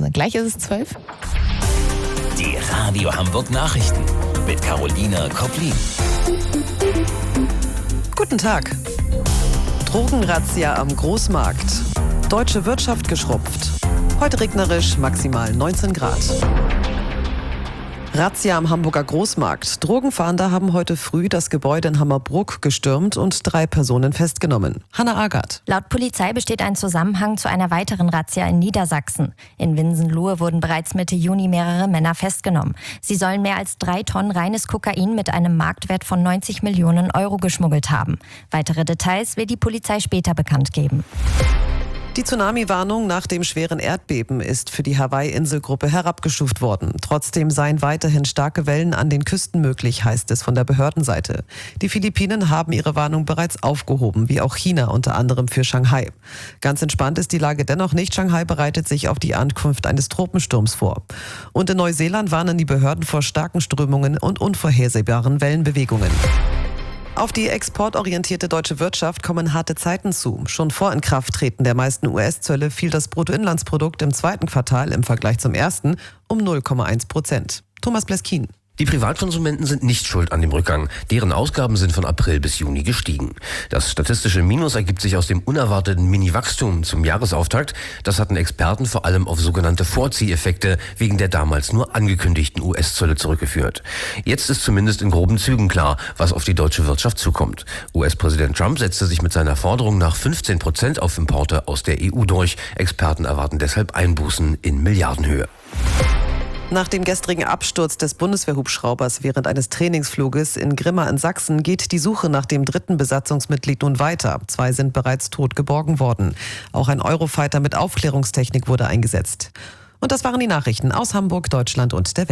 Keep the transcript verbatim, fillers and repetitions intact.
gewesen. Gleich ist es zwölf. Die Radio Hamburg Nachrichten mit Carolina Koplin. Guten Tag. Drogenrazzia am Großmarkt. Deutsche Wirtschaft geschrumpft. Heute regnerisch, maximal neunzehn Grad. Razzia am Hamburger Großmarkt. Drogenfahnder haben heute früh das Gebäude in Hammerbruck gestürmt und drei Personen festgenommen. Hanna Agard. Laut Polizei besteht ein Zusammenhang zu einer weiteren Razzia in Niedersachsen. In Winsenlohe wurden bereits Mitte Juni mehrere Männer festgenommen. Sie sollen mehr als drei Tonnen reines Kokain mit einem Marktwert von neunzig Millionen Euro geschmuggelt haben. Weitere Details wird die Polizei später bekannt geben. Die Tsunami-Warnung nach dem schweren Erdbeben ist für die Hawaii-Inselgruppe herabgestuft worden. Trotzdem seien weiterhin starke Wellen an den Küsten möglich, heißt es von der Behördenseite. Die Philippinen haben ihre Warnung bereits aufgehoben, wie auch China, unter anderem für Shanghai. Ganz entspannt ist die Lage dennoch nicht. Shanghai bereitet sich auf die Ankunft eines Tropensturms vor. Und in Neuseeland warnen die Behörden vor starken Strömungen und unvorhersehbaren Wellenbewegungen. Auf die exportorientierte deutsche Wirtschaft kommen harte Zeiten zu. Schon vor Inkrafttreten der meisten U S-Zölle fiel das Bruttoinlandsprodukt im zweiten Quartal im Vergleich zum ersten um null Komma eins Prozent. Thomas Bleskin. Die Privatkonsumenten sind nicht schuld an dem Rückgang. Deren Ausgaben sind von April bis Juni gestiegen. Das statistische Minus ergibt sich aus dem unerwarteten Mini-Wachstum zum Jahresauftakt. Das hatten Experten vor allem auf sogenannte Vorzieheffekte wegen der damals nur angekündigten U S-Zölle zurückgeführt. Jetzt ist zumindest in groben Zügen klar, was auf die deutsche Wirtschaft zukommt. U S-Präsident Trump setzte sich mit seiner Forderung nach fünfzehn Prozent auf Importe aus der E U durch. Experten erwarten deshalb Einbußen in Milliardenhöhe. Nach dem gestrigen Absturz des Bundeswehrhubschraubers während eines Trainingsfluges in Grimma in Sachsen geht die Suche nach dem dritten Besatzungsmitglied nun weiter. Zwei sind bereits tot geborgen worden. Auch ein Eurofighter mit Aufklärungstechnik wurde eingesetzt. Und das waren die Nachrichten aus Hamburg, Deutschland und der Welt.